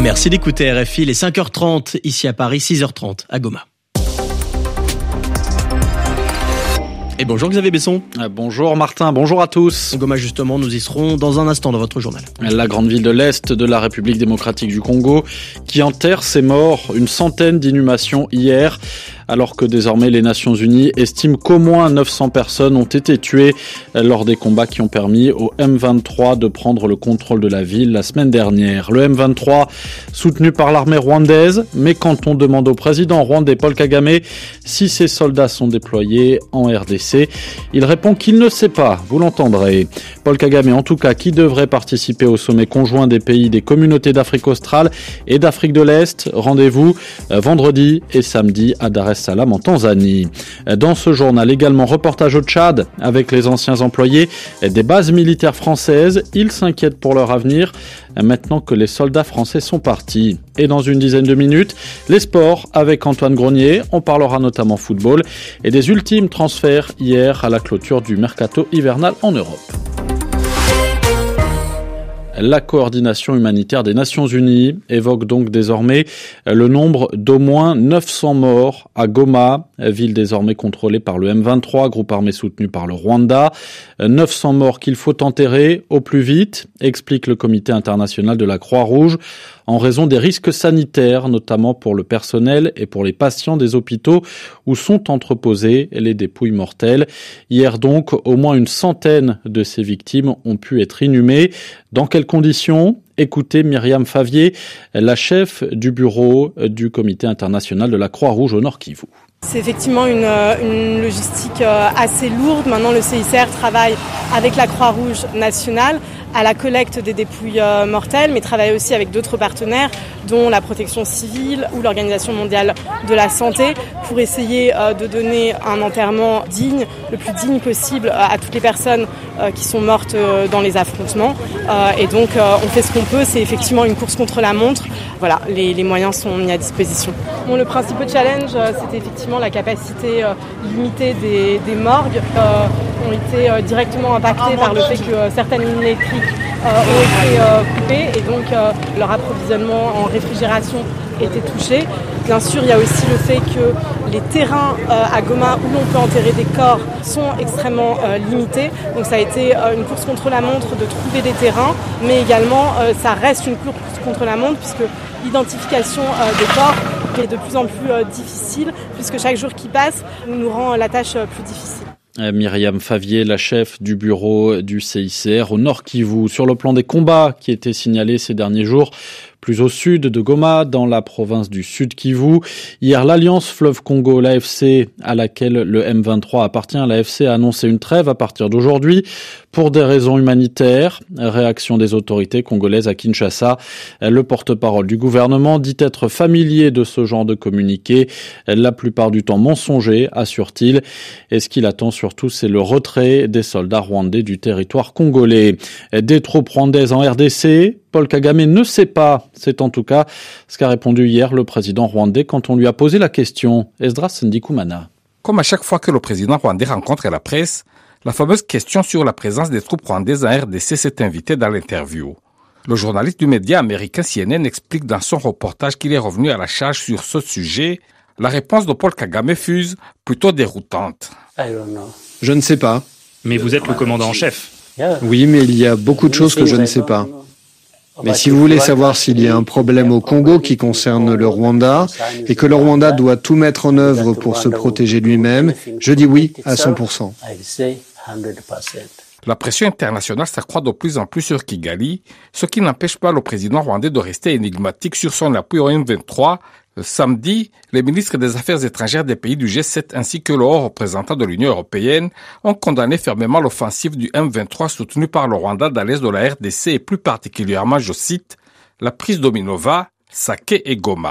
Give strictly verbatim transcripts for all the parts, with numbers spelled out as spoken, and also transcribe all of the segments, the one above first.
Merci d'écouter R F I, les cinq heures trente ici à Paris, six heures trente à Goma. Et bonjour Xavier Besson. Bonjour Martin, bonjour à tous. Goma justement, nous y serons dans un instant dans votre journal. La grande ville de l'Est de la République démocratique du Congo qui enterre ses morts, une centaine d'inhumations hier, alors que désormais les Nations Unies estiment qu'au moins neuf cents personnes ont été tuées lors des combats qui ont permis au M vingt-trois de prendre le contrôle de la ville la semaine dernière. Le M vingt-trois soutenu par l'armée rwandaise, mais quand on demande au président rwandais Paul Kagame si ses soldats sont déployés en R D C, il répond qu'il ne sait pas, vous l'entendrez. Paul Kagame en tout cas qui devrait participer au sommet conjoint des pays des communautés d'Afrique australe et d'Afrique de l'Est. Rendez-vous vendredi et samedi à Dar es Salaam en Tanzanie. Dans ce journal également, reportage au Tchad avec les anciens employés des bases militaires françaises. Ils s'inquiètent pour leur avenir maintenant que les soldats français sont partis. Et dans une dizaine de minutes, les sports avec Antoine Grenier. On parlera notamment football et des ultimes transferts hier à la clôture du mercato hivernal en Europe. La coordination humanitaire des Nations Unies évoque donc désormais le nombre d'au moins neuf cents morts à Goma, ville désormais contrôlée par le M vingt-trois, groupe armé soutenu par le Rwanda. neuf cents morts qu'il faut enterrer au plus vite, explique le Comité international de la Croix-Rouge, en raison des risques sanitaires, notamment pour le personnel et pour les patients des hôpitaux où sont entreposées les dépouilles mortelles. Hier donc, au moins une centaine de ces victimes ont pu être inhumées. Dans quelles conditions ? Écoutez Myriam Favier, la chef du bureau du Comité international de la Croix-Rouge au Nord Kivu. C'est effectivement une, une logistique assez lourde. Maintenant, le C I C R travaille avec la Croix-Rouge nationale à la collecte des dépouilles mortelles, mais travaille aussi avec d'autres partenaires, dont la protection civile ou l'Organisation mondiale de la santé, pour essayer de donner un enterrement digne, le plus digne possible à toutes les personnes qui sont mortes dans les affrontements. Et donc, on fait ce qu'on peut. C'est effectivement une course contre la montre. Voilà, les, les moyens sont mis à disposition. Bon, le principal challenge, c'était effectivement la capacité limitée des, des morgues. Euh, ont été euh, directement impactés par le fait que euh, certaines lignes électriques euh, ont été euh, coupées et donc euh, leur approvisionnement en réfrigération était touché. Bien sûr, il y a aussi le fait que les terrains euh, à Goma où l'on peut enterrer des corps sont extrêmement euh, limités. Donc ça a été euh, une course contre la montre de trouver des terrains, mais également euh, ça reste une course contre la montre puisque l'identification euh, des corps est de plus en plus euh, difficile puisque chaque jour qui passe nous rend la tâche euh, plus difficile. Myriam Favier, la chef du bureau du C I C R au Nord Kivu. Sur le plan des combats qui étaient signalés ces derniers jours, plus au sud de Goma, dans la province du Sud Kivu. Hier, l'Alliance Fleuve Congo, l'A F C, à laquelle le M vingt-trois appartient, l'A F C a annoncé une trêve à partir d'aujourd'hui pour des raisons humanitaires. Réaction des autorités congolaises à Kinshasa. Le porte-parole du gouvernement dit être familier de ce genre de communiqué, la plupart du temps mensonger, assure-t-il. Et ce qu'il attend surtout, c'est le retrait des soldats rwandais du territoire congolais. Des troupes rwandaises en R D C, Paul Kagame ne sait pas. C'est en tout cas ce qu'a répondu hier le président rwandais quand on lui a posé la question. Esdras Ndikumana. Comme à chaque fois que le président rwandais rencontre la presse, la fameuse question sur la présence des troupes rwandaises en R D C s'est invitée dans l'interview. Le journaliste du média américain C N N explique dans son reportage qu'il est revenu à la charge sur ce sujet. La réponse de Paul Kagame fuse plutôt déroutante. Je ne sais pas. Mais vous êtes le commandant en chef. Oui, mais il y a beaucoup de choses que je ne sais pas. Mais si vous voulez savoir s'il y a un problème au Congo qui concerne le Rwanda et que le Rwanda doit tout mettre en œuvre pour se protéger lui-même, je dis oui à cent pour cent. La pression internationale s'accroît de plus en plus sur Kigali, ce qui n'empêche pas le président rwandais de rester énigmatique sur son appui au M vingt-trois. Samedi, les ministres des Affaires étrangères des pays du G sept ainsi que le haut représentant de l'Union européenne ont condamné fermement l'offensive du M vingt-trois soutenue par le Rwanda dans l'est de la R D C et plus particulièrement, je cite, la prise d'Ominova, Sake et Goma.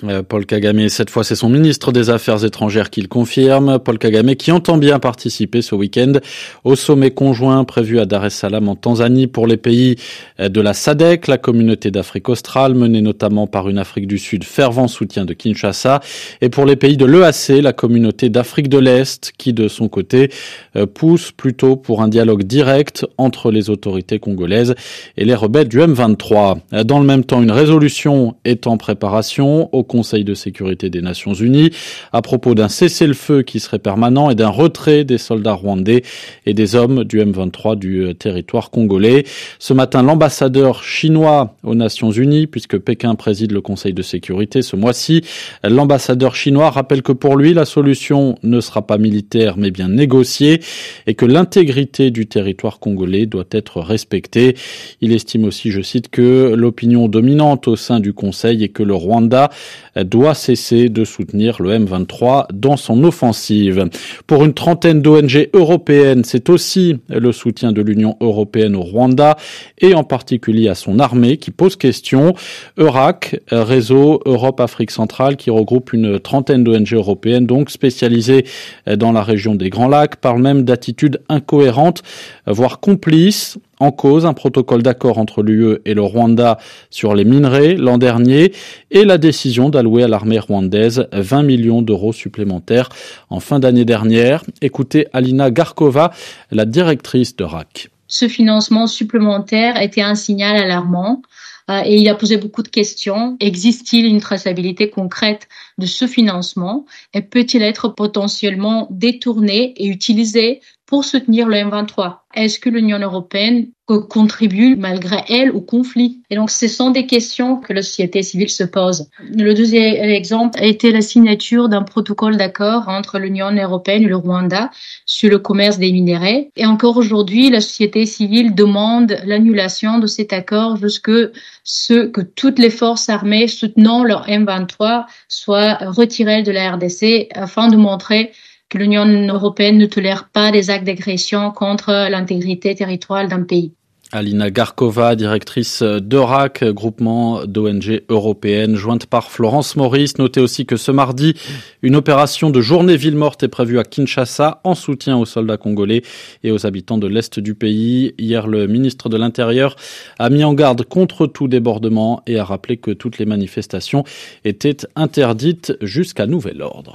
Paul Kagame, cette fois c'est son ministre des Affaires étrangères qui le confirme. Paul Kagame qui entend bien participer ce week-end au sommet conjoint prévu à Dar es Salaam en Tanzanie pour les pays de la S A D C, la communauté d'Afrique australe, menée notamment par une Afrique du Sud fervent soutien de Kinshasa, et pour les pays de l'E A C, la communauté d'Afrique de l'Est, qui de son côté pousse plutôt pour un dialogue direct entre les autorités congolaises et les rebelles du M vingt-trois. Dans le même temps, une résolution est en préparation au Conseil de sécurité des Nations Unies à propos d'un cessez-le-feu qui serait permanent et d'un retrait des soldats rwandais et des hommes du M vingt-trois du territoire congolais. Ce matin, l'ambassadeur chinois aux Nations Unies, puisque Pékin préside le Conseil de sécurité ce mois-ci, l'ambassadeur chinois rappelle que pour lui, la solution ne sera pas militaire mais bien négociée et que l'intégrité du territoire congolais doit être respectée. Il estime aussi, je cite, que l'opinion dominante au sein du Conseil est que le Rwanda doit cesser de soutenir le M vingt-trois dans son offensive. Pour une trentaine d'O N G européennes, c'est aussi le soutien de l'Union européenne au Rwanda et en particulier à son armée qui pose question. EURAC, réseau Europe-Afrique centrale, qui regroupe une trentaine d'O N G européennes, donc spécialisées dans la région des Grands Lacs, parle même d'attitudes incohérentes, voire complices. En cause, un protocole d'accord entre l'U E et le Rwanda sur les minerais l'an dernier et la décision d'allouer à l'armée rwandaise vingt millions d'euros supplémentaires en fin d'année dernière. Écoutez Alina Garkova, la directrice de R A C. Ce financement supplémentaire était un signal alarmant euh, et il a posé beaucoup de questions. Existe-t-il une traçabilité concrète de ce financement et peut-il être potentiellement détourné et utilisé pour soutenir le M vingt-trois? Est-ce que l'Union européenne contribue malgré elle au conflit? Et donc, ce sont des questions que la société civile se pose. Le deuxième exemple a été la signature d'un protocole d'accord entre l'Union européenne et le Rwanda sur le commerce des minerais. Et encore aujourd'hui, la société civile demande l'annulation de cet accord jusqu'à ce que toutes les forces armées soutenant le M vingt-trois soient retirées de la R D C afin de montrer que l'Union européenne ne tolère pas des actes d'agression contre l'intégrité territoriale d'un pays. Alina Garkova, directrice d'EURAC, groupement d'O N G européennes, jointe par Florence Maurice. Notez aussi que ce mardi, une opération de journée ville morte est prévue à Kinshasa en soutien aux soldats congolais et aux habitants de l'Est du pays. Hier, le ministre de l'Intérieur a mis en garde contre tout débordement et a rappelé que toutes les manifestations étaient interdites jusqu'à nouvel ordre.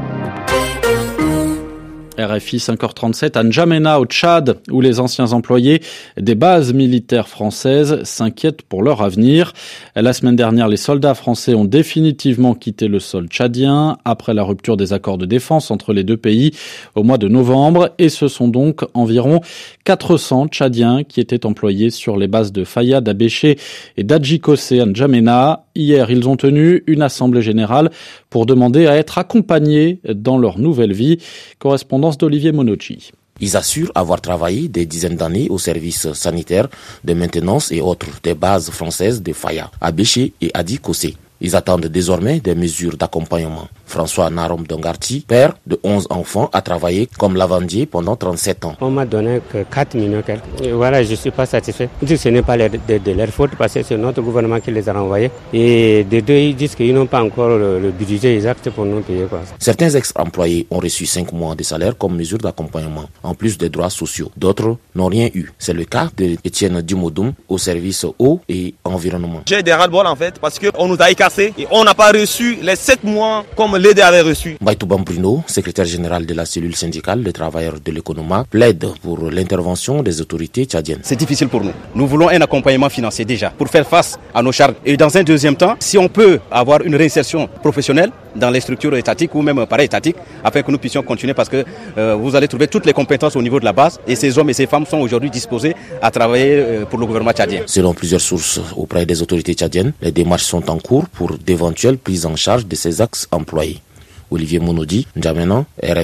R F I cinq heures trente-sept à N'Djamena au Tchad, où les anciens employés des bases militaires françaises s'inquiètent pour leur avenir. La semaine dernière, les soldats français ont définitivement quitté le sol tchadien après la rupture des accords de défense entre les deux pays au mois de novembre, et ce sont donc environ quatre cents Tchadiens qui étaient employés sur les bases de Faya, d'Abéché et d'Adjikosé à N'Djamena. Hier, ils ont tenu une assemblée générale pour demander à être accompagnés dans leur nouvelle vie. Correspondance d'Olivier Monocci. Ils assurent avoir travaillé des dizaines d'années au service sanitaire, de maintenance et autres des bases françaises de Faya, Abéché et Adjikosé. Ils attendent désormais des mesures d'accompagnement. François Narom Dongarti, père de onze enfants, a travaillé comme lavandier pendant trente-sept ans. On m'a donné que quatre millions quelques. Et voilà, je ne suis pas satisfait. Ils disent que ce n'est pas de, de, de leur faute parce que c'est notre gouvernement qui les a renvoyés. Et de deux, ils disent qu'ils n'ont pas encore le, le budget exact pour nous payer, quoi. Certains ex-employés ont reçu cinq mois de salaire comme mesure d'accompagnement, en plus des droits sociaux. D'autres n'ont rien eu. C'est le cas d'Étienne Dumodoum au service eau et environnement. J'ai des ras-le-bol en fait parce qu'on nous a écassés et on n'a pas reçu les sept mois comme l'E D avait reçu. Baïtouban Bruno, secrétaire général de la cellule syndicale des travailleurs de l'économie, plaide pour l'intervention des autorités tchadiennes. C'est difficile pour nous. Nous voulons un accompagnement financier déjà pour faire face à nos charges. Et dans un deuxième temps, si on peut avoir une réinsertion professionnelle dans les structures étatiques ou même para-étatiques afin que nous puissions continuer parce que euh, vous allez trouver toutes les compétences au niveau de la base et ces hommes et ces femmes sont aujourd'hui disposés à travailler euh, pour le gouvernement tchadien. Selon plusieurs sources auprès des autorités tchadiennes, les démarches sont en cours pour d'éventuelles prises en charge de ces ex-employés. Olivier Monodi, N'Djamena, R F I.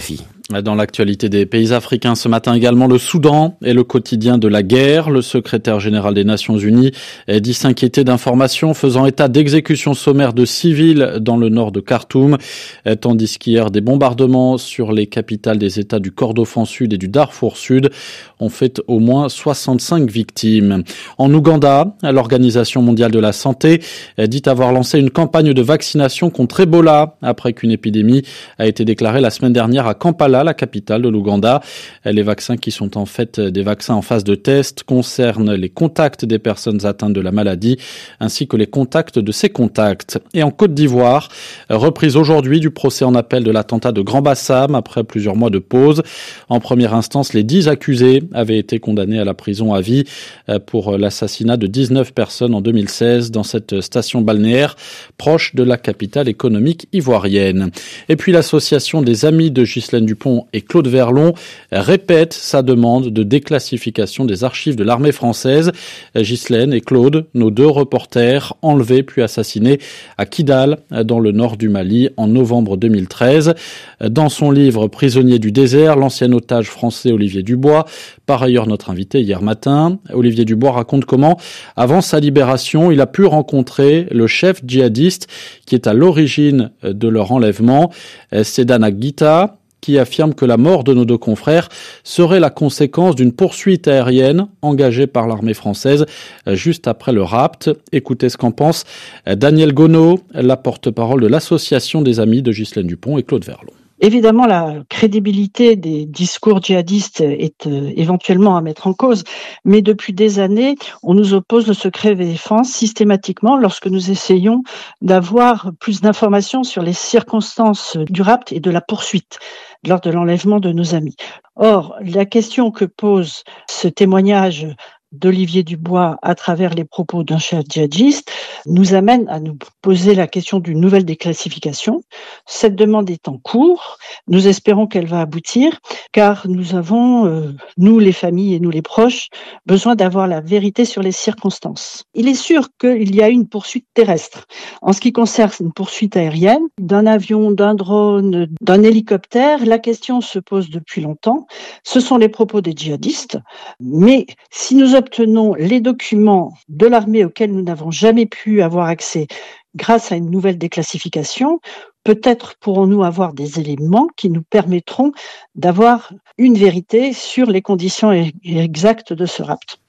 Dans l'actualité des pays africains ce matin également, le Soudan est le quotidien de la guerre. Le secrétaire général des Nations Unies dit s'inquiéter d'informations faisant état d'exécutions sommaires de civils dans le nord de Khartoum, tandis qu'hier des bombardements sur les capitales des États du Kordofan Sud et du Darfour Sud ont fait au moins soixante-cinq victimes. En Ouganda, l'Organisation mondiale de la santé dit avoir lancé une campagne de vaccination contre Ebola après qu'une épidémie a été déclarée la semaine dernière à Kampala, la capitale de l'Ouganda. Les vaccins qui sont en fait des vaccins en phase de test concernent les contacts des personnes atteintes de la maladie ainsi que les contacts de ces contacts. Et en Côte d'Ivoire, reprise aujourd'hui du procès en appel de l'attentat de Grand Bassam après plusieurs mois de pause. En première instance, les dix accusés avaient été condamnés à la prison à vie pour l'assassinat de dix-neuf personnes en deux mille seize dans cette station balnéaire proche de la capitale économique ivoirienne. Et puis l'association des amis de Ghislaine Dupont et Claude Verlon répète sa demande de déclassification des archives de l'armée française. Ghislaine et Claude, nos deux reporters enlevés puis assassinés à Kidal, dans le nord du Mali, en novembre deux mille treize. Dans son livre Prisonnier du désert, l'ancien otage français Olivier Dubois, par ailleurs notre invité hier matin, Olivier Dubois raconte comment, avant sa libération, il a pu rencontrer le chef djihadiste qui est à l'origine de leur enlèvement, Sedana Guita, qui affirme que la mort de nos deux confrères serait la conséquence d'une poursuite aérienne engagée par l'armée française juste après le rapt. Écoutez ce qu'en pense Daniel Gonneau, la porte-parole de l'association des amis de Ghislaine Dupont et Claude Verlon. Évidemment, la crédibilité des discours djihadistes est euh, éventuellement à mettre en cause, mais depuis des années, on nous oppose le secret défense systématiquement lorsque nous essayons d'avoir plus d'informations sur les circonstances du rapt et de la poursuite lors de l'enlèvement de nos amis. Or, la question que pose ce témoignage d'Olivier Dubois à travers les propos d'un chef djihadiste nous amène à nous poser la question d'une nouvelle déclassification. Cette demande est en cours. Nous espérons qu'elle va aboutir car nous avons, euh, nous les familles et nous les proches, besoin d'avoir la vérité sur les circonstances. Il est sûr qu'il y a une poursuite terrestre. En ce qui concerne une poursuite aérienne, d'un avion, d'un drone, d'un hélicoptère, la question se pose depuis longtemps. Ce sont les propos des djihadistes. Mais si nous obtenons les documents de l'armée auxquels nous n'avons jamais pu avoir accès grâce à une nouvelle déclassification, peut-être pourrons-nous avoir des éléments qui nous permettront d'avoir une vérité sur les conditions exactes de ce rapt.